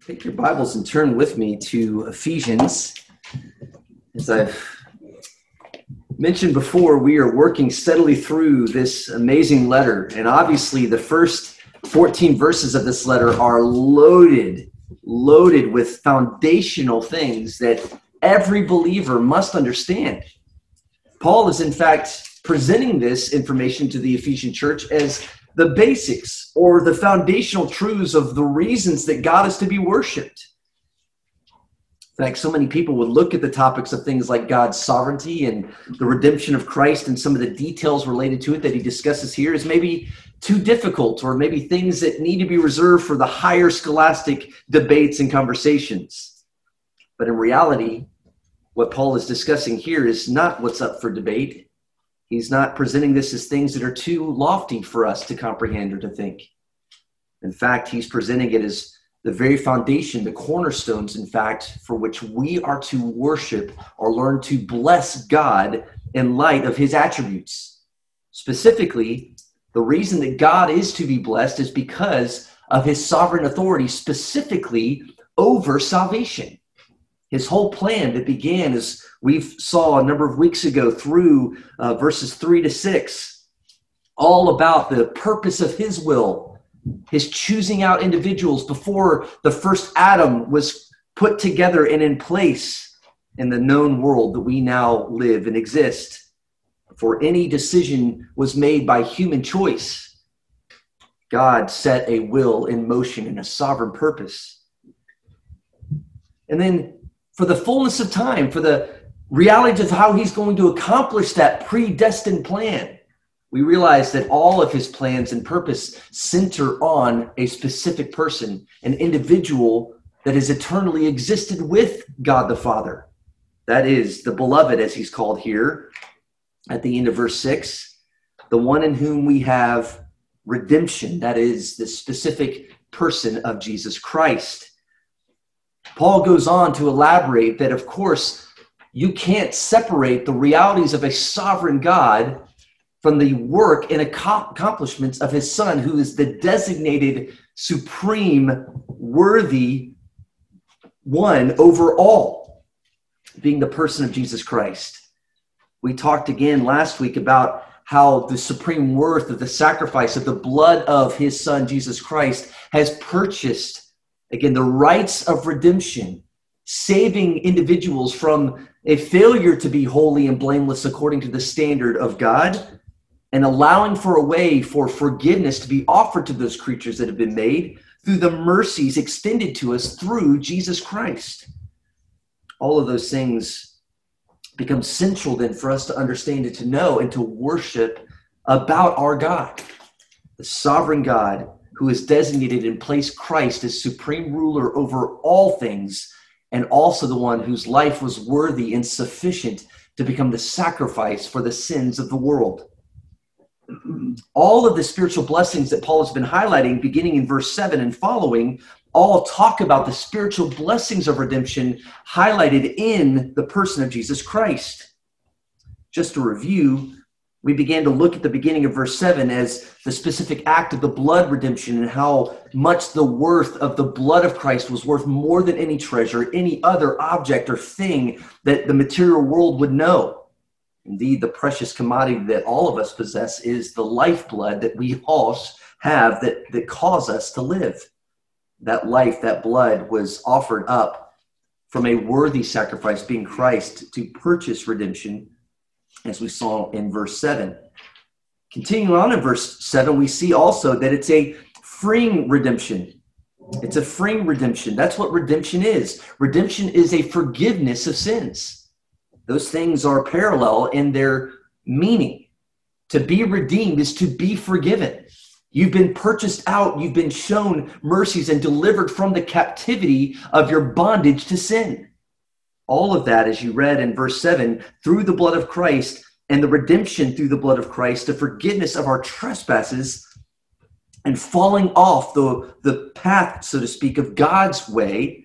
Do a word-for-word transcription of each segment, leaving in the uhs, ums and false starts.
Take your Bibles and turn with me to Ephesians. As I've mentioned before, we are working steadily through this amazing letter. And obviously, the first fourteen verses of this letter are loaded, loaded with foundational things that every believer must understand. Paul is, in fact, presenting this information to the Ephesian church as the basics or the foundational truths of the reasons that God is to be worshiped. In fact, so many people would look at the topics of things like God's sovereignty and the redemption of Christ and some of the details related to it that he discusses here as maybe too difficult, or maybe things that need to be reserved for the higher scholastic debates and conversations. But in reality, what Paul is discussing here is not what's up for debate. He's not presenting this as things that are too lofty for us to comprehend or to think. In fact, he's presenting it as the very foundation, the cornerstones, in fact, for which we are to worship or learn to bless God in light of his attributes. Specifically, the reason that God is to be blessed is because of his sovereign authority, specifically over salvation. His whole plan that began, as we saw a number of weeks ago, through uh, verses three to six, all about the purpose of his will, his choosing out individuals before the first Adam was put together and in place in the known world that we now live and exist. Before any decision was made by human choice, God set a will in motion and a sovereign purpose. And then for the fullness of time, for the reality of how he's going to accomplish that predestined plan, we realize that all of his plans and purpose center on a specific person, an individual that has eternally existed with God the Father. That is the beloved, as he's called here at the end of verse six, the one in whom we have redemption. That is the specific person of Jesus Christ. Paul goes on to elaborate that, of course, you can't separate the realities of a sovereign God from the work and accomplishments of his Son, who is the designated, supreme, worthy one over all, being the person of Jesus Christ. We talked again last week about how the supreme worth of the sacrifice of the blood of his Son, Jesus Christ, has purchased, again, the rights of redemption, saving individuals from a failure to be holy and blameless according to the standard of God, and allowing for a way for forgiveness to be offered to those creatures that have been made through the mercies extended to us through Jesus Christ. All of those things become central then for us to understand and to know and to worship about our God, the sovereign God who has designated and placed Christ as supreme ruler over all things, and also the one whose life was worthy and sufficient to become the sacrifice for the sins of the world. All of the spiritual blessings that Paul has been highlighting, beginning in verse seven and following, all talk about the spiritual blessings of redemption highlighted in the person of Jesus Christ. Just to review, we began to look at the beginning of verse seven as the specific act of the blood redemption and how much the worth of the blood of Christ was worth more than any treasure, any other object or thing that the material world would know. Indeed, the precious commodity that all of us possess is the lifeblood that we all have that, that cause us to live. That life, that blood was offered up from a worthy sacrifice, being Christ, to purchase redemption, as we saw in verse seven. Continuing on in verse seven, we see also that it's a freeing redemption. It's a freeing redemption. That's what redemption is. Redemption is a forgiveness of sins. Those things are parallel in their meaning. To be redeemed is to be forgiven. You've been purchased out. You've been shown mercies and delivered from the captivity of your bondage to sin. All of that, as you read in verse seven, through the blood of Christ and the redemption through the blood of Christ, the forgiveness of our trespasses and falling off the, the path, so to speak, of God's way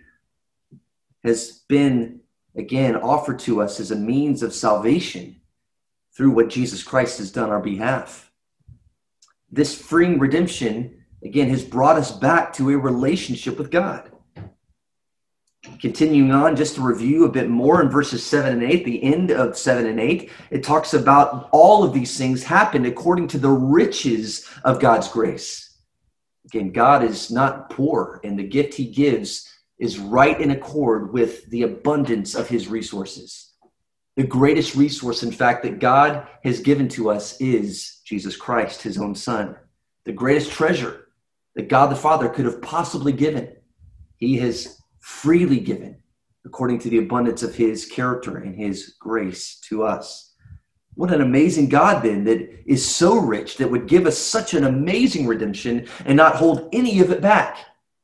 has been, again, offered to us as a means of salvation through what Jesus Christ has done on our behalf. This freeing redemption, again, has brought us back to a relationship with God. Continuing on, just to review a bit more in verses seven and eight, the end of seven and eight, it talks about all of these things happened according to the riches of God's grace. Again, God is not poor, and the gift he gives is right in accord with the abundance of his resources. The greatest resource, in fact, that God has given to us is Jesus Christ, his own son. The greatest treasure that God the Father could have possibly given, he has freely given according to the abundance of his character and his grace to us. What an amazing God, then, that is so rich, that would give us such an amazing redemption and not hold any of it back.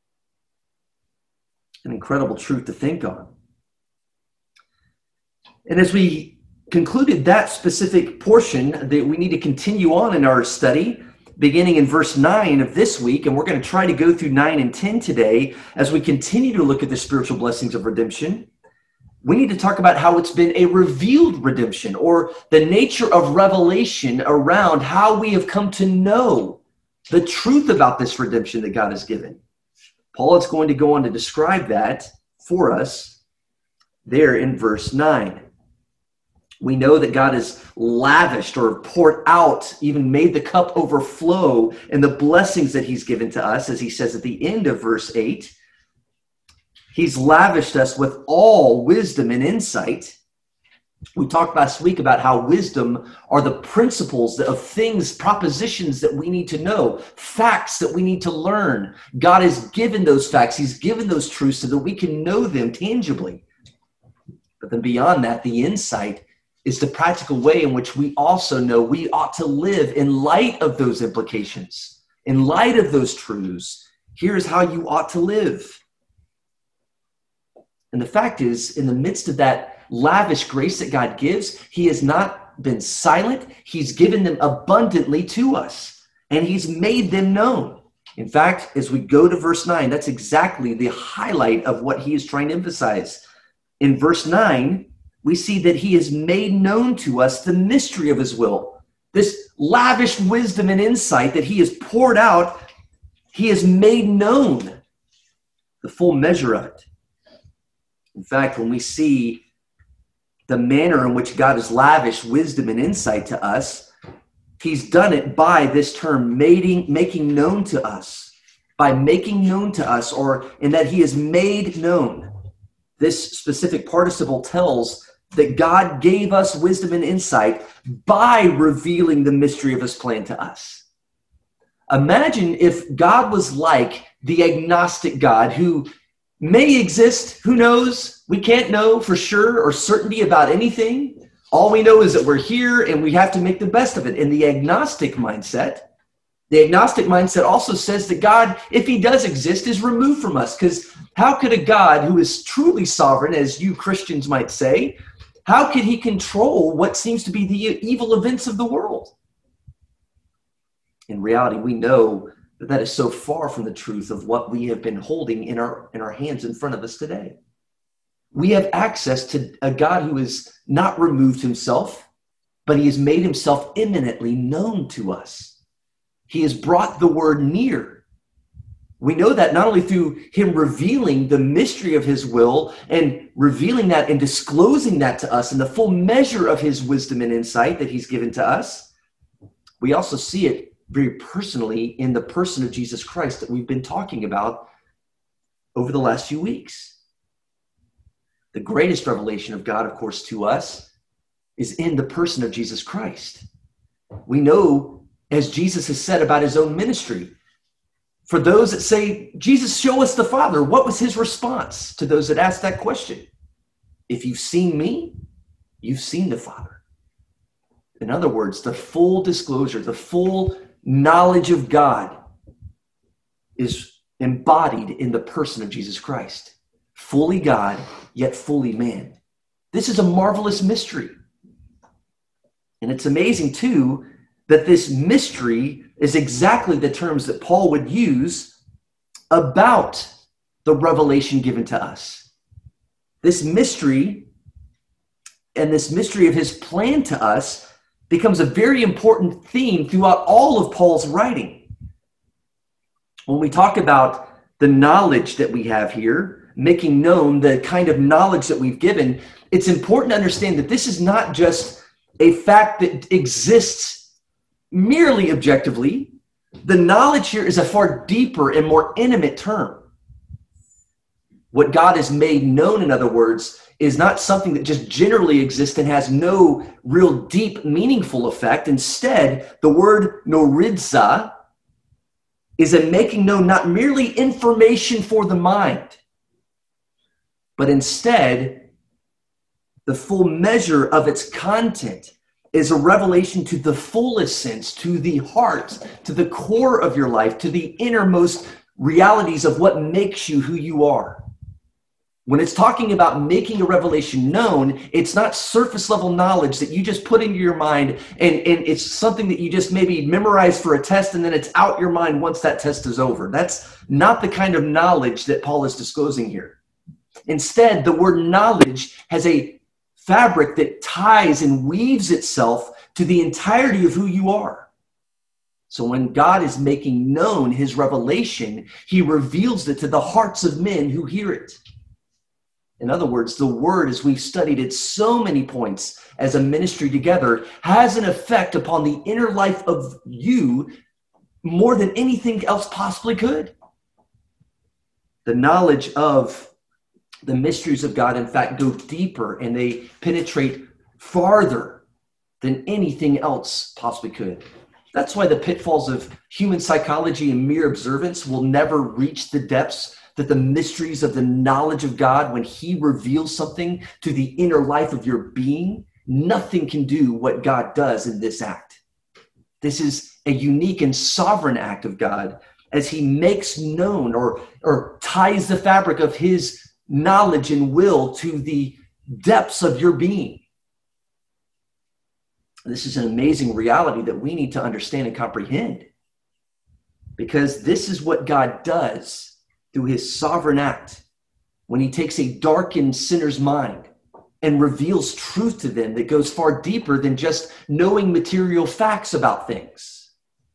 An incredible truth to think on. And as we concluded that specific portion, that we need to continue on in our study, beginning in verse nine of this week, and we're going to try to go through nine and ten today as we continue to look at the spiritual blessings of redemption. We need to talk about how it's been a revealed redemption, or the nature of revelation around how we have come to know the truth about this redemption that God has given. Paul is going to go on to describe that for us there in verse nine. We know that God has lavished or poured out, even made the cup overflow in the blessings that he's given to us, as he says at the end of verse eight. He's lavished us with all wisdom and insight. We talked last week about how wisdom are the principles of things, propositions that we need to know, facts that we need to learn. God has given those facts. He's given those truths so that we can know them tangibly. But then beyond that, the insight is the practical way in which we also know we ought to live in light of those implications, in light of those truths. Here's how you ought to live. And the fact is, in the midst of that lavish grace that God gives, he has not been silent. He's given them abundantly to us, and he's made them known. In fact, as we go to verse nine, that's exactly the highlight of what he is trying to emphasize. In verse nine, we see that he has made known to us the mystery of his will. This lavish wisdom and insight that he has poured out, he has made known the full measure of it. In fact, when we see the manner in which God has lavished wisdom and insight to us, he's done it by this term, making, making known to us, by making known to us, or in that he is made known. This specific participle tells that God gave us wisdom and insight by revealing the mystery of his plan to us. Imagine if God was like the agnostic God who may exist, who knows? We can't know for sure or certainty about anything. All we know is that we're here and we have to make the best of it. In the agnostic mindset, the agnostic mindset also says that God, if he does exist, is removed from us. Because how could a God who is truly sovereign, as you Christians might say, how could he control what seems to be the evil events of the world? In reality, we know that that is so far from the truth of what we have been holding in our, in our hands in front of us today. We have access to a God who has not removed himself, but he has made himself imminently known to us. He has brought the word near. We know that not only through him revealing the mystery of his will and revealing that and disclosing that to us in the full measure of his wisdom and insight that he's given to us, we also see it very personally in the person of Jesus Christ that we've been talking about over the last few weeks. The greatest revelation of God, of course, to us is in the person of Jesus Christ. We know, as Jesus has said about his own ministry, for those that say, Jesus, show us the Father, what was his response to those that asked that question? If you've seen me, you've seen the Father. In other words, the full disclosure, the full knowledge of God is embodied in the person of Jesus Christ. Fully God, yet fully man. This is a marvelous mystery. And it's amazing, too, that this mystery is exactly the terms that Paul would use about the revelation given to us. This mystery and this mystery of his plan to us becomes a very important theme throughout all of Paul's writing. When we talk about the knowledge that we have here making known the kind of knowledge that we've given, it's important to understand that this is not just a fact that exists merely objectively. The knowledge here is a far deeper and more intimate term. What God has made known, in other words, is not something that just generally exists and has no real deep, meaningful effect. Instead, the word noridza is a making known not merely information for the mind, but instead the full measure of its content is a revelation to the fullest sense, to the heart, to the core of your life, to the innermost realities of what makes you who you are. When it's talking about making a revelation known, it's not surface level knowledge that you just put into your mind and, and it's something that you just maybe memorize for a test and then it's out your mind once that test is over. That's not the kind of knowledge that Paul is disclosing here. Instead, the word knowledge has a fabric that ties and weaves itself to the entirety of who you are. So when God is making known his revelation, he reveals it to the hearts of men who hear it. In other words, the word, as we've studied at so many points as a ministry together, has an effect upon the inner life of you more than anything else possibly could. The knowledge of the mysteries of God, in fact, go deeper and they penetrate farther than anything else possibly could. That's why the pitfalls of human psychology and mere observance will never reach the depths that the mysteries of the knowledge of God, when he reveals something to the inner life of your being, nothing can do what God does in this act. This is a unique and sovereign act of God as he makes known or, or ties the fabric of his knowledge and will to the depths of your being. This is an amazing reality that we need to understand and comprehend, because this is what God does through his sovereign act when he takes a darkened sinner's mind and reveals truth to them that goes far deeper than just knowing material facts about things.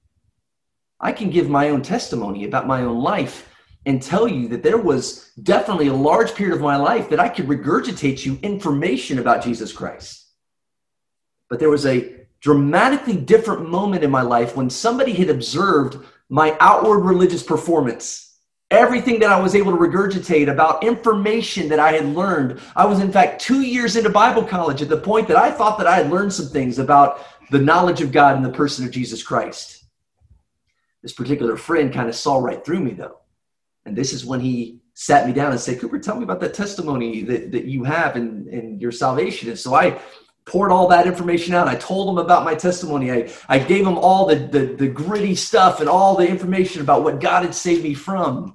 I can give my own testimony about my own life and tell you that there was definitely a large period of my life that I could regurgitate you information about Jesus Christ. But there was a dramatically different moment in my life when somebody had observed my outward religious performance. Everything that I was able to regurgitate about information that I had learned. I was, in fact, two years into Bible college at the point that I thought that I had learned some things about the knowledge of God and the person of Jesus Christ. This particular friend kind of saw right through me, though. And this is when he sat me down and said, Cooper, tell me about that testimony that, that you have in, in your salvation. And so I poured all that information out. I told him about my testimony. I, I gave him all the, the, the gritty stuff and all the information about what God had saved me from.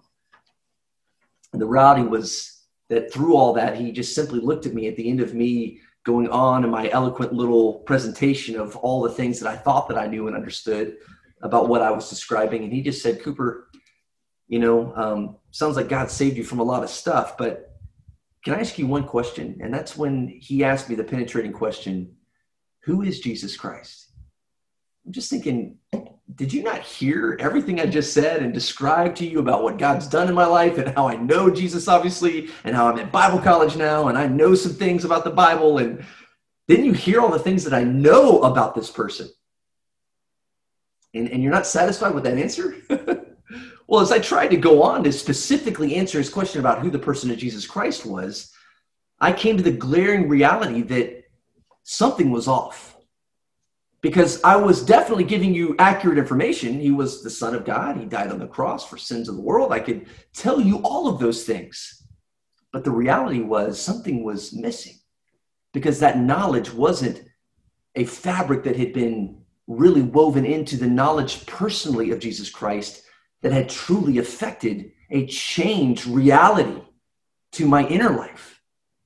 And the reality was that through all that, he just simply looked at me at the end of me going on in my eloquent little presentation of all the things that I thought that I knew and understood about what I was describing. And he just said, Cooper, you know, um, sounds like God saved you from a lot of stuff, but can I ask you one question? And that's when he asked me the penetrating question, who is Jesus Christ? I'm just thinking, did you not hear everything I just said and described to you about what God's done in my life and how I know Jesus, obviously, and how I'm in Bible college now and I know some things about the Bible? And didn't you hear all the things that I know about this person? And, and you're not satisfied with that answer? Well, as I tried to go on to specifically answer his question about who the person of Jesus Christ was, I came to the glaring reality that something was off. Because I was definitely giving you accurate information. He was the Son of God. He died on the cross for sins of the world. I could tell you all of those things. But the reality was something was missing, because that knowledge wasn't a fabric that had been really woven into the knowledge personally of Jesus Christ that had truly affected a changed reality to my inner life.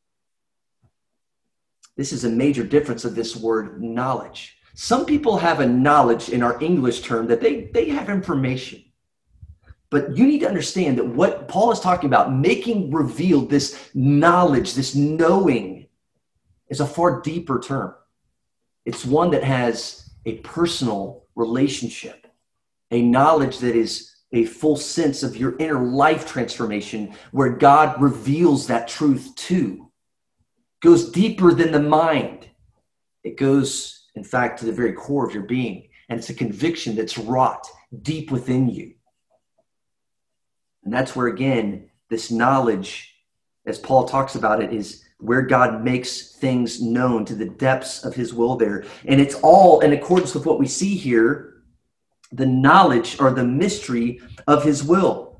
This is a major difference of this word knowledge. Some people have a knowledge in our English term that they, they have information. But you need to understand that what Paul is talking about, making revealed, this knowledge, this knowing, is a far deeper term. It's one that has a personal relationship, a knowledge that is a full sense of your inner life transformation where God reveals that truth too. It goes deeper than the mind. It goes, in fact, to the very core of your being. And it's a conviction that's wrought deep within you. And that's where, again, this knowledge, as Paul talks about it, is where God makes things known to the depths of his will there. And it's all in accordance with what we see here, the knowledge or the mystery of his will.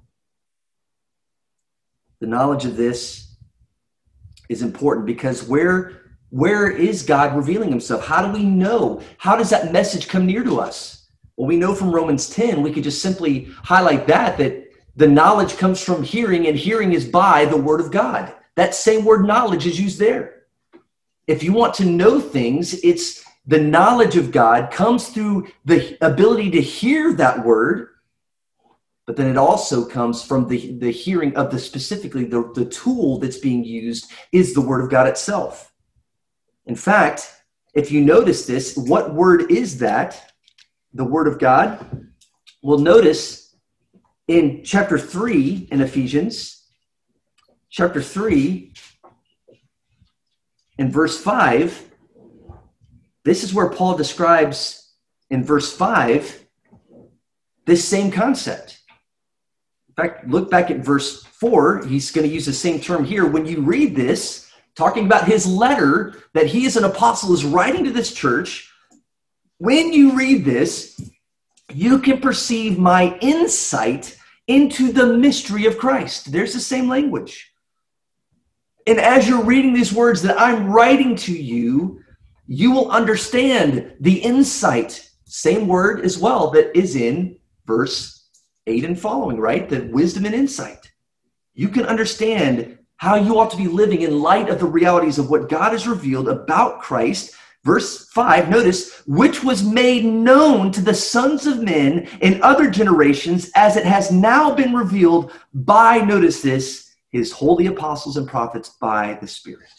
The knowledge of this is important because where, where is God revealing himself? How do we know? How does that message come near to us? Well, we know from Romans ten, we could just simply highlight that, that the knowledge comes from hearing, and hearing is by the word of God. That same word knowledge is used there. If you want to know things, it's the knowledge of God comes through the ability to hear that word, but then it also comes from the, the hearing of the specifically the, the tool that's being used is the word of God itself. In fact, if you notice this, what word is that? The word of God. Well, notice in chapter three in Ephesians, chapter three in verse five, this is where Paul describes in verse five this same concept. In fact, look back at verse four. He's going to use the same term here. When you read this, talking about his letter that he as an apostle is writing to this church, when you read this, you can perceive my insight into the mystery of Christ. There's the same language. And as you're reading these words that I'm writing to you, you will understand the insight, same word as well, that is in verse eight and following, right? The wisdom and insight. You can understand how you ought to be living in light of the realities of what God has revealed about Christ. Verse five, notice, which was made known to the sons of men in other generations as it has now been revealed by, notice this, his holy apostles and prophets by the Spirit.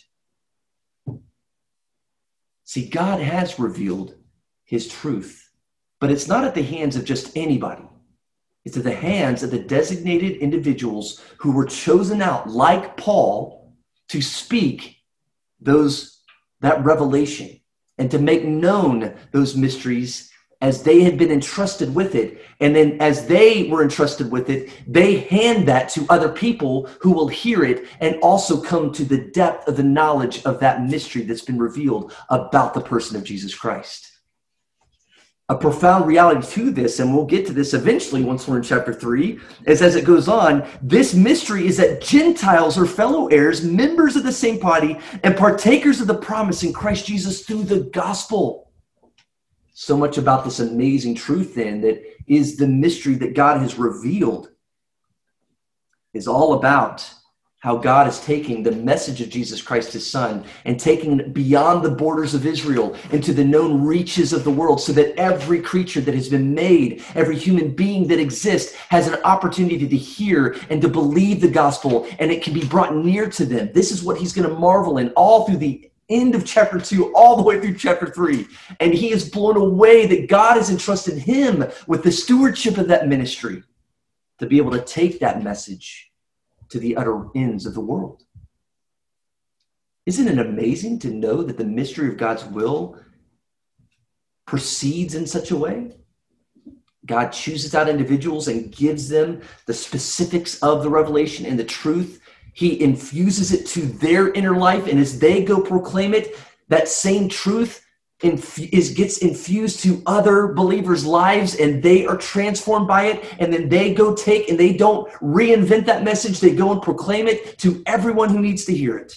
See, God has revealed his truth, but it's not at the hands of just anybody. It's at the hands of the designated individuals who were chosen out, like Paul, to speak those that revelation and to make known those mysteries as they had been entrusted with it. And then as they were entrusted with it, they hand that to other people who will hear it and also come to the depth of the knowledge of that mystery that's been revealed about the person of Jesus Christ. A profound reality to this, and we'll get to this eventually once we're in chapter three, is as it goes on, this mystery is that Gentiles are fellow heirs, members of the same body, and partakers of the promise in Christ Jesus through the gospel. So much about this amazing truth then that is the mystery that God has revealed is all about how God is taking the message of Jesus Christ, his son, and taking it beyond the borders of Israel into the known reaches of the world so that every creature that has been made, every human being that exists has an opportunity to hear and to believe the gospel, and it can be brought near to them. This is what he's going to marvel in all through the end of chapter two, all the way through chapter three. And he is blown away that God has entrusted him with the stewardship of that ministry to be able to take that message to the utter ends of the world. Isn't it amazing to know that the mystery of God's will proceeds in such a way? God chooses out individuals and gives them the specifics of the revelation and the truth. He infuses it to their inner life, and as they go proclaim it, that same truth Inf- is gets infused to other believers' lives, and they are transformed by it, and then they go take and they don't reinvent that message. They go and proclaim it to everyone who needs to hear it.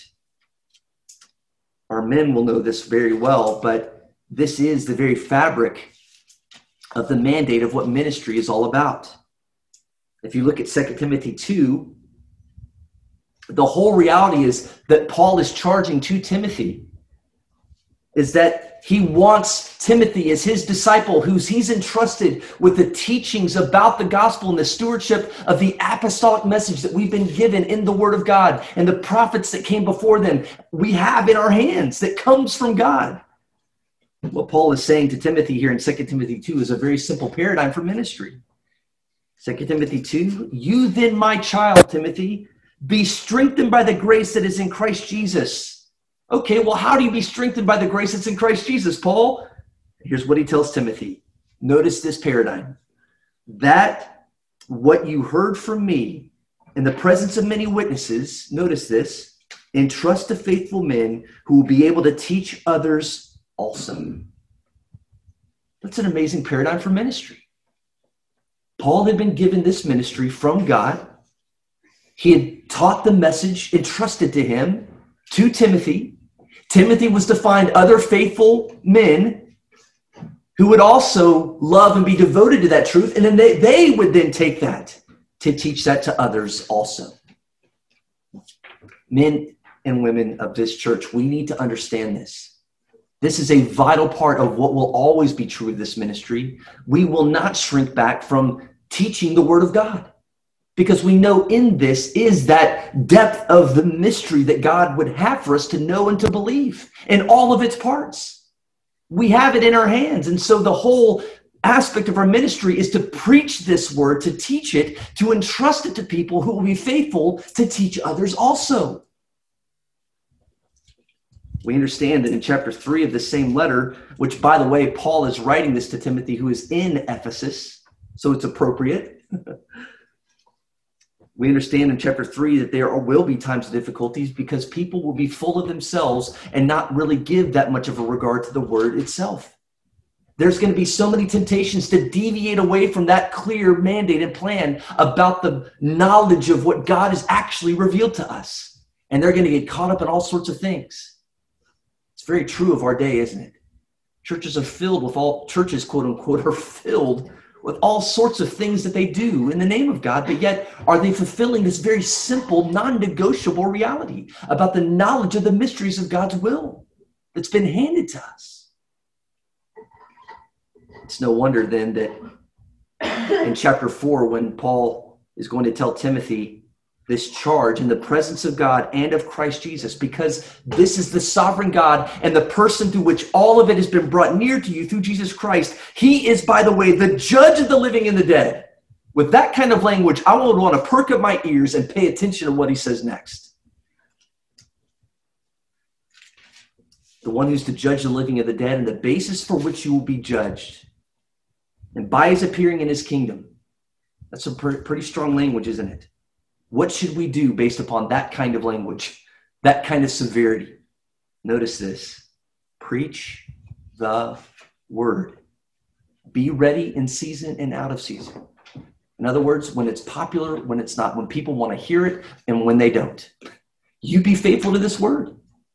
Our men will know this very well, but this is the very fabric of the mandate of what ministry is all about. If you look at Second Timothy two, the whole reality is that Paul is charging to Timothy is that he wants Timothy as his disciple, who's he's entrusted with the teachings about the gospel and the stewardship of the apostolic message that we've been given in the word of God and the prophets that came before them. We have in our hands that comes from God. What Paul is saying to Timothy here in Second Timothy two is a very simple paradigm for ministry. Second Timothy two, you then, my child, Timothy, be strengthened by the grace that is in Christ Jesus. Okay, well, how do you be strengthened by the grace that's in Christ Jesus, Paul? Here's what he tells Timothy. Notice this paradigm. That what you heard from me in the presence of many witnesses, notice this, entrust to faithful men who will be able to teach others also. That's an amazing paradigm for ministry. Paul had been given this ministry from God. He had taught the message entrusted to him to Timothy. Timothy was to find other faithful men who would also love and be devoted to that truth. And then they, they would then take that to teach that to others also. Men and women of this church, we need to understand this. This is a vital part of what will always be true of this ministry. We will not shrink back from teaching the Word of God, because we know in this is that depth of the mystery that God would have for us to know and to believe in all of its parts. We have it in our hands. And so the whole aspect of our ministry is to preach this word, to teach it, to entrust it to people who will be faithful to teach others also. We understand that in chapter three of the same letter, which, by the way, Paul is writing this to Timothy, who is in Ephesus, so it's appropriate. We understand in chapter three that there will be times of difficulties because people will be full of themselves and not really give that much of a regard to the word itself. There's going to be so many temptations to deviate away from that clear mandate and plan about the knowledge of what God has actually revealed to us. And they're going to get caught up in all sorts of things. It's very true of our day, isn't it? Churches are filled with all, churches, quote unquote, are filled with all sorts of things that they do in the name of God, but yet are they fulfilling this very simple, non-negotiable reality about the knowledge of the mysteries of God's will that's been handed to us? It's no wonder then that in chapter four, when Paul is going to tell Timothy this charge in the presence of God and of Christ Jesus, because this is the sovereign God and the person through which all of it has been brought near to you through Jesus Christ. He is, by the way, the judge of the living and the dead. With that kind of language, I would want to perk up my ears and pay attention to what he says next. The one who's to judge the living and the dead, and the basis for which you will be judged. And by his appearing in his kingdom. That's some pretty strong language, isn't it? What should we do based upon that kind of language, that kind of severity? Notice this. Preach the word. Be ready in season and out of season. In other words, when it's popular, when it's not, when people want to hear it, and when they don't. You be faithful to this word.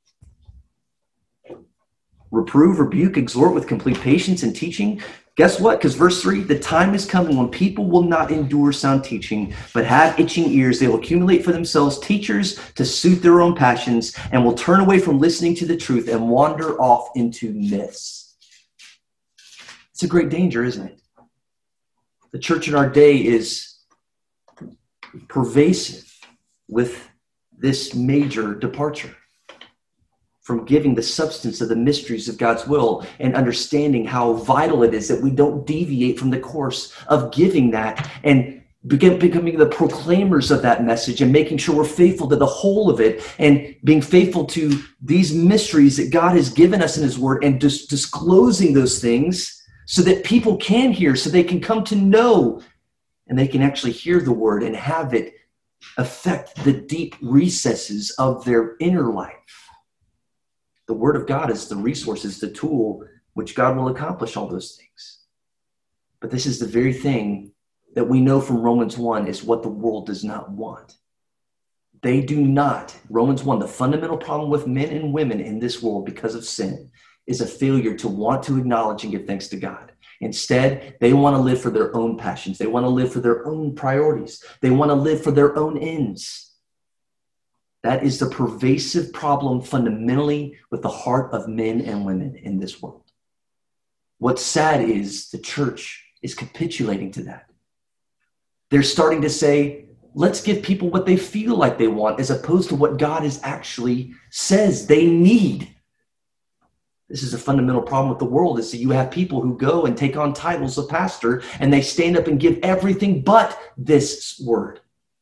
Reprove, rebuke, exhort with complete patience and teaching. Guess what? Because verse three, the time is coming when people will not endure sound teaching, but have itching ears. They will accumulate for themselves teachers to suit their own passions, and will turn away from listening to the truth and wander off into myths. It's a great danger, isn't it? The church in our day is pervasive with this major departure from giving the substance of the mysteries of God's will and understanding how vital it is that we don't deviate from the course of giving that and begin becoming the proclaimers of that message and making sure we're faithful to the whole of it and being faithful to these mysteries that God has given us in his word and just disclosing those things so that people can hear, so they can come to know and they can actually hear the word and have it affect the deep recesses of their inner life. The word of God is the resource, is the tool which God will accomplish all those things. But this is the very thing that we know from Romans one is what the world does not want. They do not. Romans one, the fundamental problem with men and women in this world because of sin is a failure to want to acknowledge and give thanks to God. Instead, they want to live for their own passions. They want to live for their own priorities. They want to live for their own ends. That is the pervasive problem fundamentally with the heart of men and women in this world. What's sad is the church is capitulating to that. They're starting to say, let's give people what they feel like they want as opposed to what God is actually says they need. This is a fundamental problem with the world, is that you have people who go and take on titles of pastor, and they stand up and give everything but this word.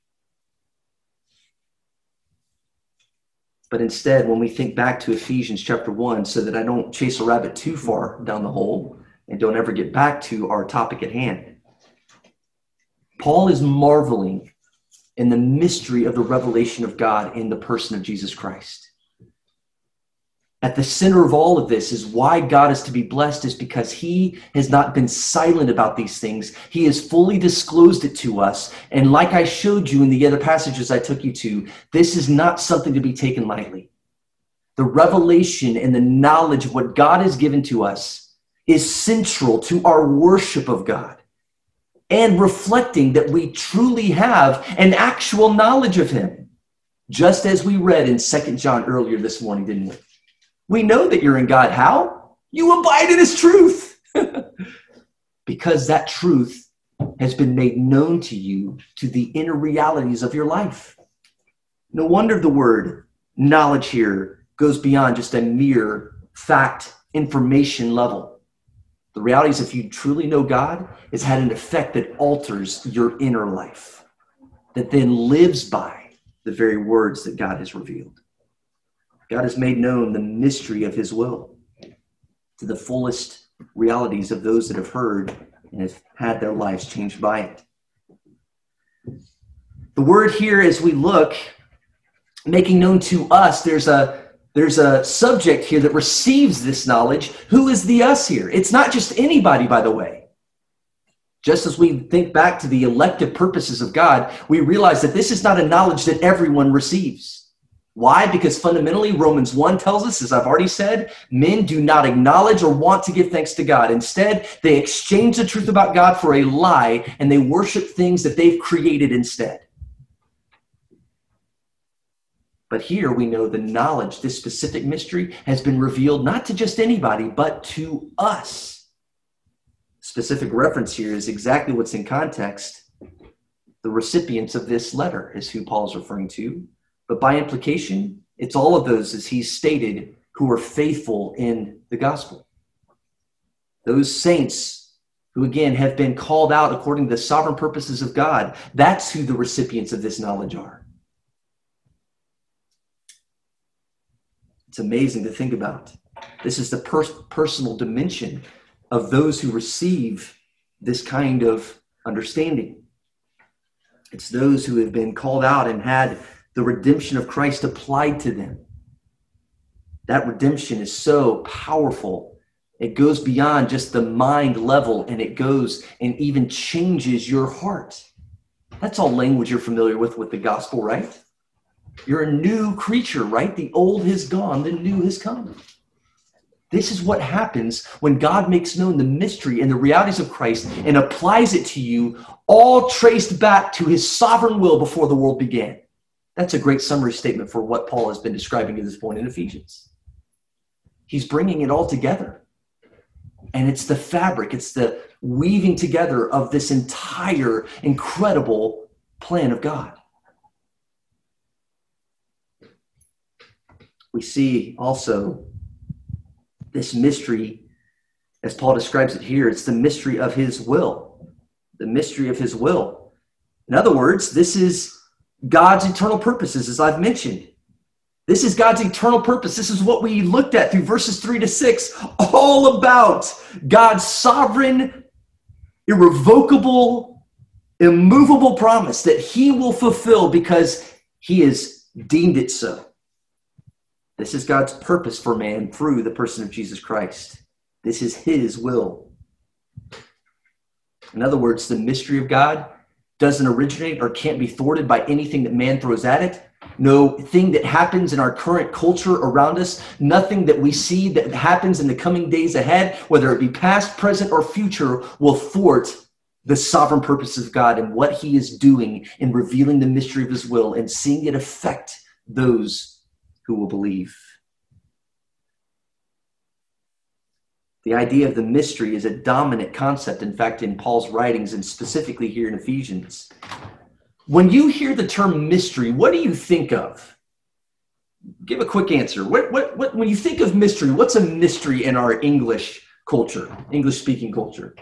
But instead, when we think back to Ephesians chapter one, so that I don't chase a rabbit too far down the hole and don't ever get back to our topic at hand, Paul is marveling in the mystery of the revelation of God in the person of Jesus Christ. At the center of all of this is why God is to be blessed, is because he has not been silent about these things. He has fully disclosed it to us. And like I showed you in the other passages I took you to, this is not something to be taken lightly. The revelation and the knowledge of what God has given to us is central to our worship of God, and reflecting that we truly have an actual knowledge of him. Just as we read in Second John earlier this morning, didn't we? We know that you're in God. How? You abide in his truth. Because that truth has been made known to you, to the inner realities of your life. No wonder the word knowledge here goes beyond just a mere fact, information level. The reality is, if you truly know God, it's had an effect that alters your inner life, that then lives by the very words that God has revealed. God has made known the mystery of his will to the fullest realities of those that have heard and have had their lives changed by it. The word here, as we look, making known to us, there's a there's a subject here that receives this knowledge. Who is the us here? It's not just anybody, by the way. Just as we think back to the elective purposes of God, we realize that this is not a knowledge that everyone receives. Why? Because fundamentally, Romans one tells us, as I've already said, men do not acknowledge or want to give thanks to God. Instead, they exchange the truth about God for a lie, and they worship things that they've created instead. But here we know the knowledge, this specific mystery, has been revealed not to just anybody, but to us. Specific reference here is exactly what's in context. The recipients of this letter is who Paul is referring to. But by implication, it's all of those, as he's stated, who are faithful in the gospel. Those saints who, again, have been called out according to the sovereign purposes of God. That's who the recipients of this knowledge are. It's amazing to think about. This is the per- personal dimension of those who receive this kind of understanding. It's those who have been called out and had the redemption of Christ applied to them. That redemption is so powerful. It goes beyond just the mind level, and it goes and even changes your heart. That's all language you're familiar with with the gospel, right? You're a new creature, right? The old has gone, the new has come. This is what happens when God makes known the mystery and the realities of Christ and applies it to you, all traced back to his sovereign will before the world began. That's a great summary statement for what Paul has been describing at this point in Ephesians. He's bringing it all together. And it's the fabric, it's the weaving together of this entire incredible plan of God. We see also this mystery, as Paul describes it here, it's the mystery of his will. The mystery of his will. In other words, this is God's eternal purposes, as I've mentioned. This is God's eternal purpose. This is what we looked at through verses three to six, all about God's sovereign, irrevocable, immovable promise that he will fulfill because he has deemed it so. This is God's purpose for man through the person of Jesus Christ. This is his will. In other words, the mystery of God doesn't originate or can't be thwarted by anything that man throws at it. No thing that happens in our current culture around us, nothing that we see that happens in the coming days ahead, whether it be past, present, or future, will thwart the sovereign purposes of God and what he is doing in revealing the mystery of his will and seeing it affect those who will believe. The idea of the mystery is a dominant concept, in fact, in Paul's writings, and specifically here in Ephesians. When you hear the term mystery, what do you think of? give a quick answer. What, what, what, when you think of mystery, what's a mystery in our English culture, English-speaking culture?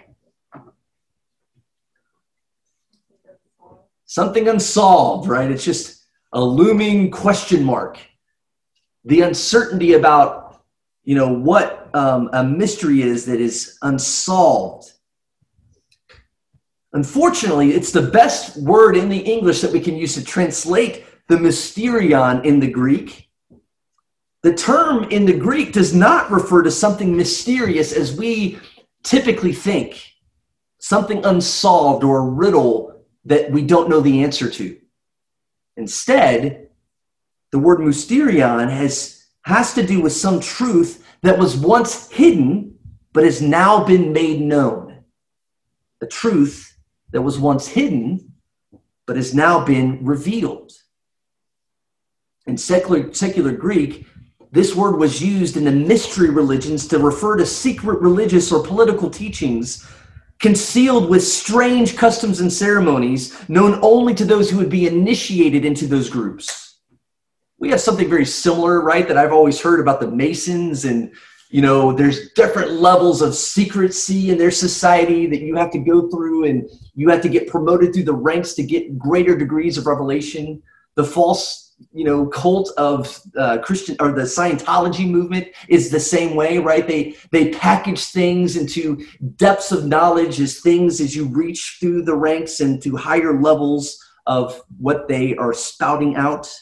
Something unsolved, right? It's just a looming question mark. The uncertainty about, you know, what um, a mystery is that is unsolved. Unfortunately, it's the best word in the English that we can use to translate the mysterion in the Greek. The term in the Greek does not refer to something mysterious as we typically think, something unsolved or a riddle that we don't know the answer to. Instead, the word mysterion has, has to do with some truth that was once hidden but has now been made known. A truth that was once hidden but has now been revealed. In secular, secular Greek, this word was used in the mystery religions to refer to secret religious or political teachings concealed with strange customs and ceremonies known only to those who would be initiated into those groups. We have something very similar, right, that I've always heard about the Masons, and, you know, there's different levels of secrecy in their society that you have to go through, and you have to get promoted through the ranks to get greater degrees of revelation. The false you know, cult of uh, Christian or the Scientology movement is the same way, right? They they package things into depths of knowledge as things as you reach through the ranks and to higher levels of what they are spouting out.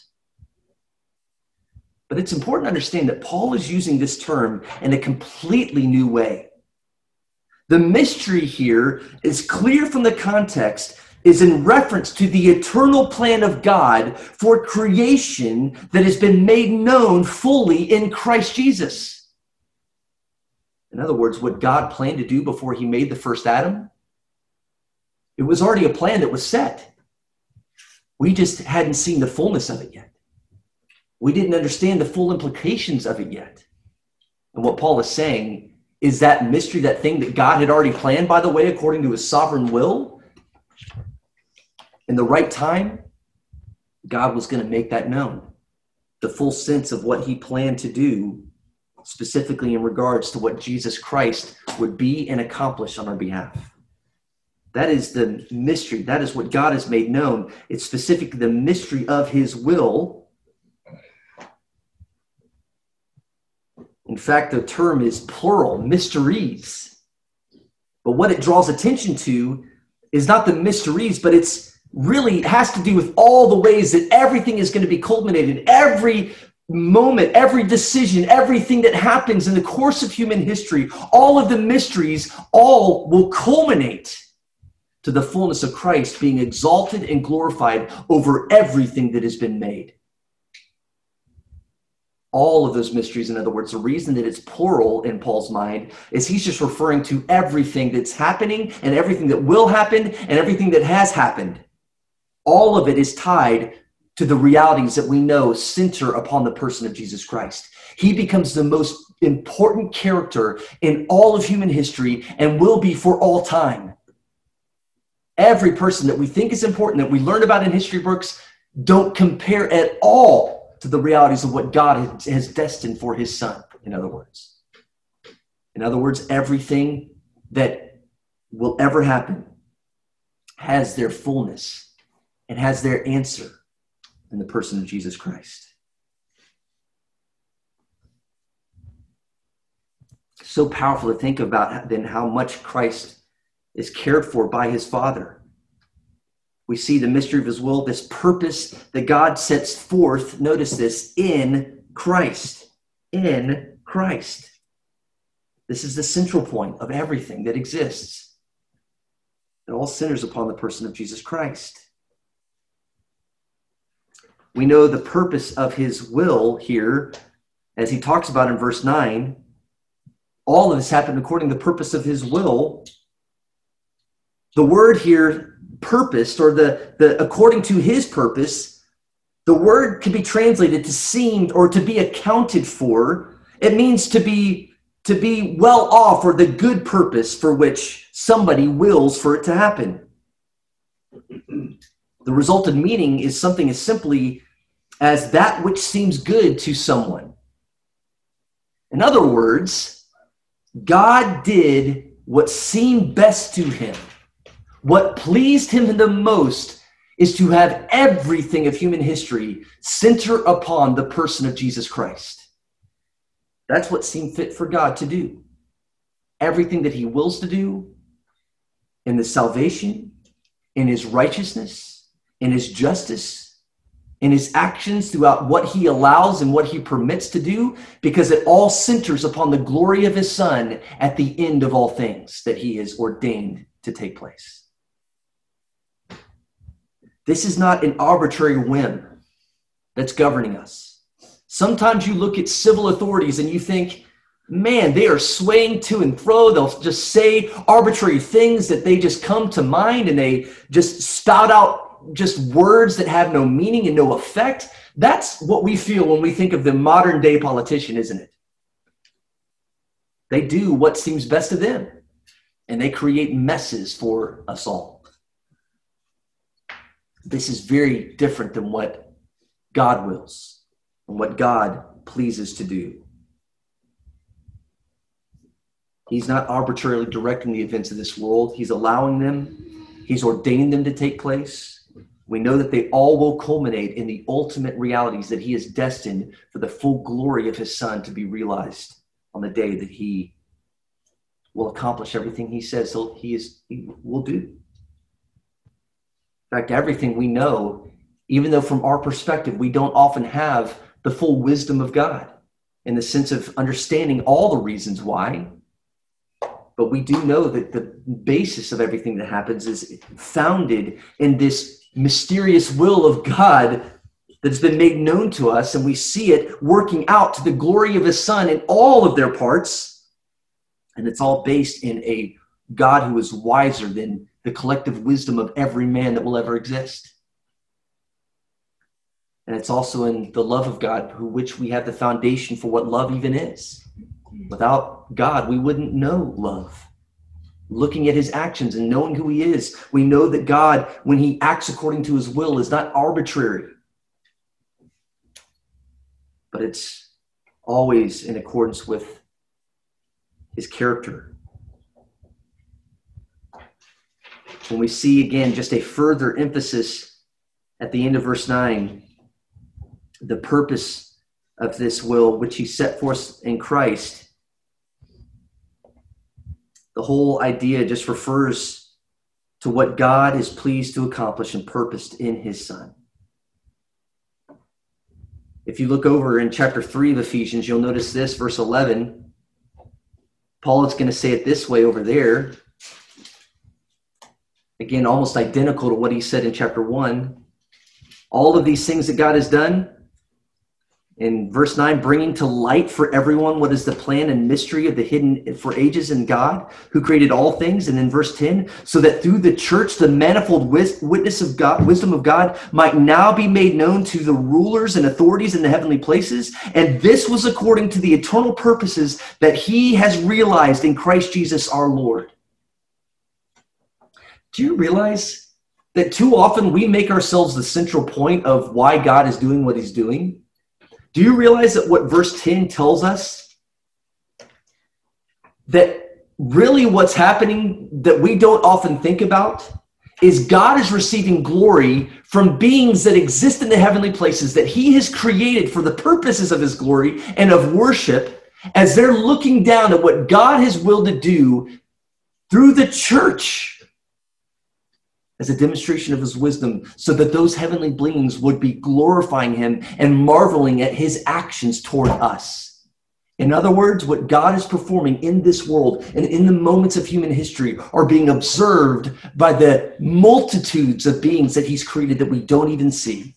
But it's important to understand that Paul is using this term in a completely new way. The mystery here is clear from the context, is in reference to the eternal plan of God for creation that has been made known fully in Christ Jesus. In other words, what God planned to do before he made the first Adam, it was already a plan that was set. We just hadn't seen the fullness of it yet. We didn't understand the full implications of it yet. And what Paul is saying is that mystery, that thing that God had already planned, by the way, according to his sovereign will, in the right time, God was going to make that known. The full sense of what he planned to do, specifically in regards to what Jesus Christ would be and accomplish on our behalf. That is the mystery. That is what God has made known. It's specifically the mystery of his will. In fact, the term is plural, mysteries. But what it draws attention to is not the mysteries, but it's really has to do with all the ways that everything is going to be culminated. Every moment, every decision, everything that happens in the course of human history, all of the mysteries, all will culminate to the fullness of Christ being exalted and glorified over everything that has been made. All of those mysteries, in other words, the reason that it's plural in Paul's mind is he's just referring to everything that's happening and everything that will happen and everything that has happened. All of it is tied to the realities that we know center upon the person of Jesus Christ. He becomes the most important character in all of human history and will be for all time. Every person that we think is important, that we learn about in history books, don't compare at all to the realities of what God has destined for his son, in other words. In other words, everything that will ever happen has their fullness and has their answer in the person of Jesus Christ. So powerful to think about then how much Christ is cared for by his Father. We see the mystery of his will, this purpose that God sets forth, notice this, in Christ. In Christ. This is the central point of everything that exists. It all centers upon the person of Jesus Christ. We know the purpose of his will here, as he talks about in verse nine. All of this happened according to the purpose of his will. The word here, purposed, or the, the according to his purpose, the word can be translated to seemed or to be accounted for. It means to be, to be well off, or the good purpose for which somebody wills for it to happen. The resultant meaning is something as simply as that which seems good to someone. In other words, God did what seemed best to him. What pleased him the most is to have everything of human history center upon the person of Jesus Christ. That's what seemed fit for God to do. Everything that he wills to do in the salvation, in his righteousness, in his justice, in his actions throughout what he allows and what he permits to do, because it all centers upon the glory of his Son at the end of all things that he has ordained to take place. This is not an arbitrary whim that's governing us. Sometimes you look at civil authorities and you think, man, they are swaying to and fro. They'll just say arbitrary things that they just come to mind, and they just spout out just words that have no meaning and no effect. That's what we feel when we think of the modern day politician, isn't it? They do what seems best to them, and they create messes for us all. This is very different than what God wills and what God pleases to do. He's not arbitrarily directing the events of this world. He's allowing them. He's ordained them to take place. We know that they all will culminate in the ultimate realities that he is destined for the full glory of his Son to be realized on the day that he will accomplish everything he says so he is he will do. In fact, everything we know, even though from our perspective we don't often have the full wisdom of God in the sense of understanding all the reasons why, but we do know that the basis of everything that happens is founded in this mysterious will of God that's been made known to us, and we see it working out to the glory of his Son in all of their parts. And it's all based in a God who is wiser than the collective wisdom of every man that will ever exist. And it's also in the love of God, who which we have the foundation for what love even is. Without God, we wouldn't know love. Looking at his actions and knowing who he is, we know that God, when he acts according to his will, is not arbitrary, but it's always in accordance with his character. When we see again just a further emphasis at the end of verse nine, the purpose of this will, which he set forth in Christ, the whole idea just refers to what God is pleased to accomplish and purposed in his Son. If you look over in chapter three of Ephesians, you'll notice this, verse eleven. Paul is going to say it this way over there. Again, almost identical to what he said in chapter one. All of these things that God has done, in verse nine, bringing to light for everyone what is the plan and mystery of the hidden for ages in God, who created all things. And in verse ten, so that through the church, the manifold wis- witness of God, wisdom of God might now be made known to the rulers and authorities in the heavenly places. And this was according to the eternal purposes that he has realized in Christ Jesus our Lord. Do you realize that too often we make ourselves the central point of why God is doing what he's doing? Do you realize that what verse ten tells us? That really what's happening that we don't often think about is God is receiving glory from beings that exist in the heavenly places that he has created for the purposes of his glory and of worship, as they're looking down at what God has willed to do through the church as a demonstration of his wisdom, so that those heavenly beings would be glorifying him and marveling at his actions toward us. In other words, what God is performing in this world and in the moments of human history are being observed by the multitudes of beings that he's created that we don't even see.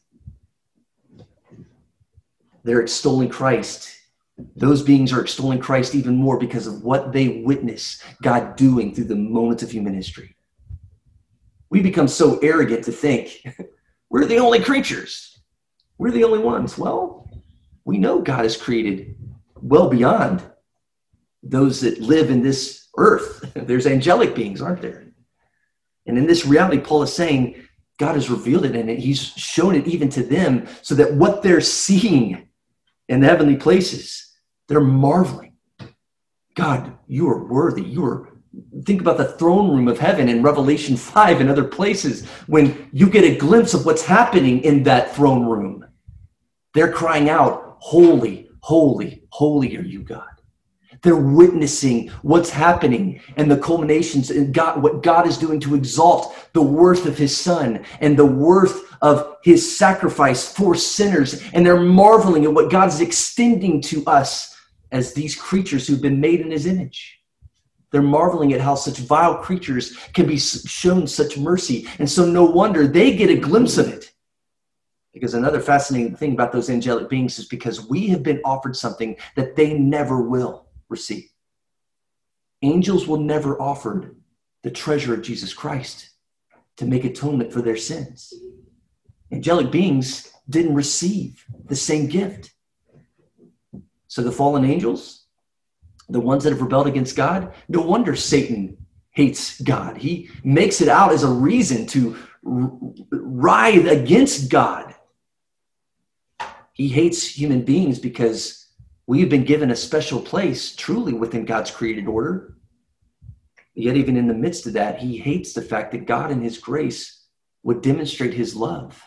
They're extolling Christ. Those beings are extolling Christ even more because of what they witness God doing through the moments of human history. We become so arrogant to think we're the only creatures. We're the only ones. Well, we know God has created well beyond those that live in this earth. There's angelic beings, aren't there? And in this reality, Paul is saying God has revealed it, and he's shown it even to them, so that what they're seeing in the heavenly places, they're marveling. God, you are worthy. You are, think about the throne room of heaven in Revelation five and other places. When you get a glimpse of what's happening in that throne room, they're crying out, holy, holy, holy are you, God. They're witnessing what's happening and the culminations in God, what God is doing to exalt the worth of his son and the worth of his sacrifice for sinners. And they're marveling at what God is extending to us as these creatures who've been made in his image. They're marveling at how such vile creatures can be shown such mercy. And so no wonder they get a glimpse of it. Because another fascinating thing about those angelic beings is because we have been offered something that they never will receive. Angels will never offer the treasure of Jesus Christ to make atonement for their sins. Angelic beings didn't receive the same gift. So the fallen angels, the ones that have rebelled against God, no wonder Satan hates God. He makes it out as a reason to writhe against God. He hates human beings because we have been given a special place truly within God's created order. Yet even in the midst of that, he hates the fact that God in his grace would demonstrate his love.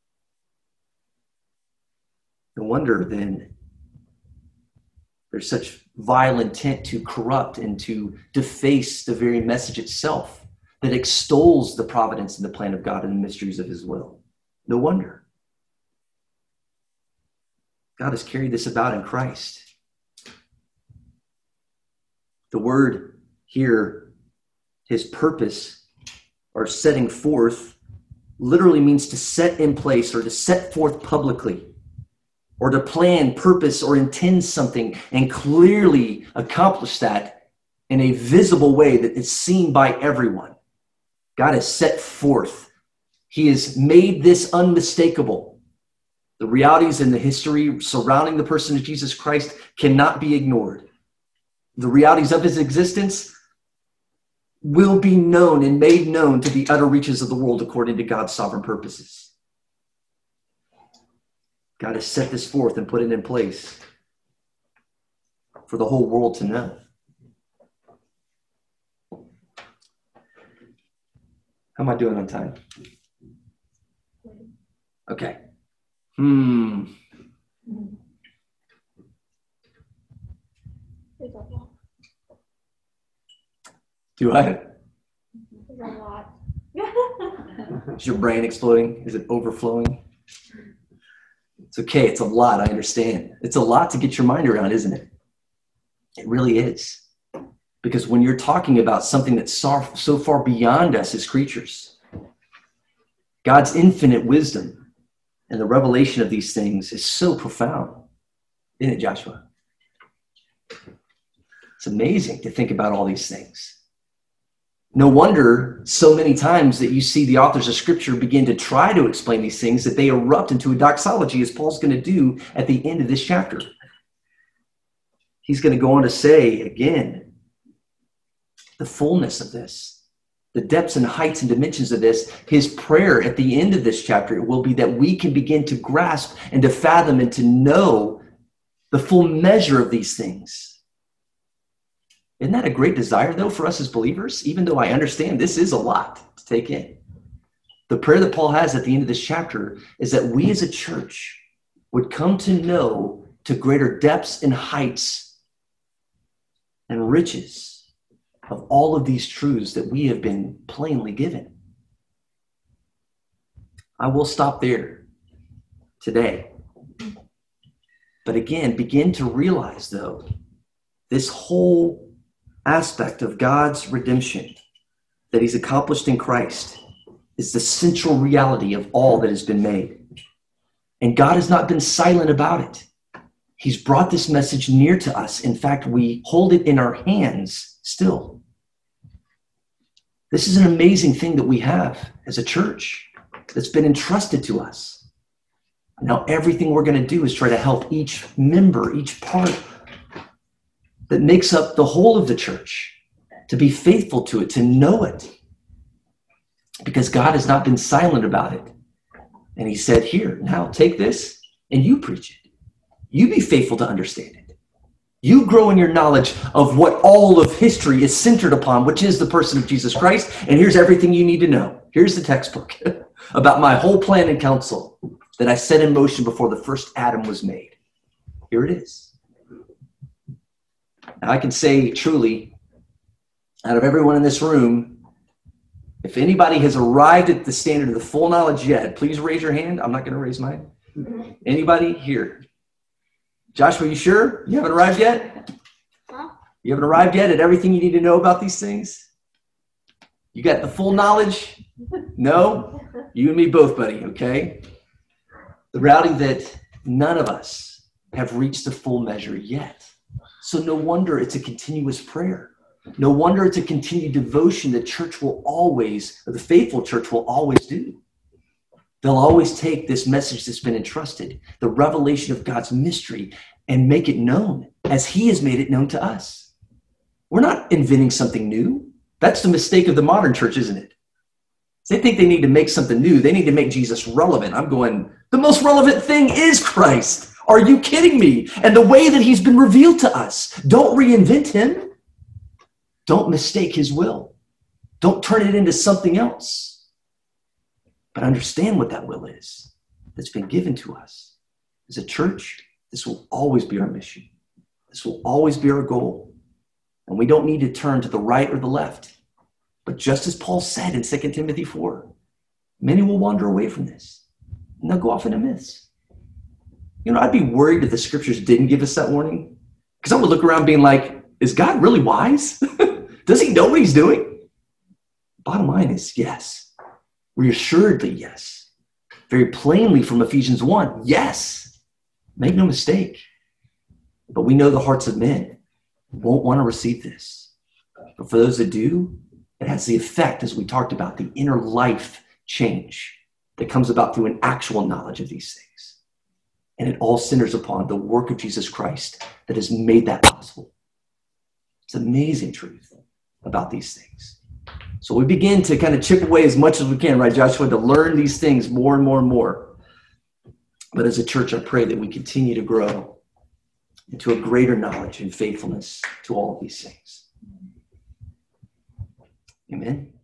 No wonder then there's such vile intent to corrupt and to deface the very message itself that extols the providence and the plan of God and the mysteries of his will. No wonder. God has carried this about in Christ. The word here, his purpose, or setting forth, literally means to set in place or to set forth publicly, or to plan, purpose, or intend something and clearly accomplish that in a visible way that is seen by everyone. God has set forth. He has made this unmistakable. The realities and the history surrounding the person of Jesus Christ cannot be ignored. The realities of his existence will be known and made known to the utter reaches of the world according to God's sovereign purposes. God has set this forth and put it in place for the whole world to know. How am I doing on time? Okay. Hmm. Do I? There's a lot. Is your brain exploding? Is it overflowing? It's okay. It's a lot. I understand. It's a lot to get your mind around, isn't it? It really is. Because when you're talking about something that's so, so far beyond us as creatures, God's infinite wisdom and the revelation of these things is so profound. Isn't it, Joshua? It's amazing to think about all these things. No wonder so many times that you see the authors of Scripture begin to try to explain these things that they erupt into a doxology, as Paul's going to do at the end of this chapter. He's going to go on to say again, the fullness of this, the depths and heights and dimensions of this. His prayer at the end of this chapter will be that we can begin to grasp and to fathom and to know the full measure of these things. Isn't that a great desire, though, for us as believers? Even though I understand this is a lot to take in. The prayer that Paul has at the end of this chapter is that we as a church would come to know to greater depths and heights and riches of all of these truths that we have been plainly given. I will stop there today. But again, begin to realize, though, this whole aspect of God's redemption that he's accomplished in Christ is the central reality of all that has been made. And God has not been silent about it. He's brought this message near to us. In fact, we hold it in our hands still. This is an amazing thing that we have as a church that's been entrusted to us. Now, everything we're going to do is try to help each member, each part that makes up the whole of the church, to be faithful to it, to know it, because God has not been silent about it. And he said, here, now take this and you preach it. You be faithful to understand it. You grow in your knowledge of what all of history is centered upon, which is the person of Jesus Christ. And here's everything you need to know. Here's the textbook about my whole plan and counsel that I set in motion before the first Adam was made. Here it is. Now I can say truly, out of everyone in this room, if anybody has arrived at the standard of the full knowledge yet, please raise your hand. I'm not going to raise mine. Anybody here? Joshua, you sure? You haven't arrived yet? Huh? You haven't arrived yet at everything you need to know about these things? You got the full knowledge? No? You and me both, buddy, okay? The reality that none of us have reached the full measure yet. So no wonder it's a continuous prayer. No wonder it's a continued devotion the church will always, or the faithful church will always do. They'll always take this message that's been entrusted, the revelation of God's mystery, and make it known as he has made it known to us. We're not inventing something new. That's the mistake of the modern church, isn't it? They think they need to make something new. They need to make Jesus relevant. I'm going, the most relevant thing is Christ. Are you kidding me? And the way that he's been revealed to us. Don't reinvent him. Don't mistake his will. Don't turn it into something else. But understand what that will is that's been given to us. As a church, this will always be our mission. This will always be our goal. And we don't need to turn to the right or the left. But just as Paul said in Second Timothy four, many will wander away from this. And they'll go off into myths. You know, I'd be worried if the scriptures didn't give us that warning. Because I would look around being like, is God really wise? Does he know what he's doing? Bottom line is yes. Reassuredly, yes. Very plainly from Ephesians one, yes. Make no mistake. But we know the hearts of men won't want to receive this. But for those that do, it has the effect, as we talked about, the inner life change that comes about through an actual knowledge of these things. And it all centers upon the work of Jesus Christ that has made that possible. It's amazing truth about these things. So we begin to kind of chip away as much as we can, right, Joshua, to learn these things more and more and more. But as a church, I pray that we continue to grow into a greater knowledge and faithfulness to all of these things. Amen.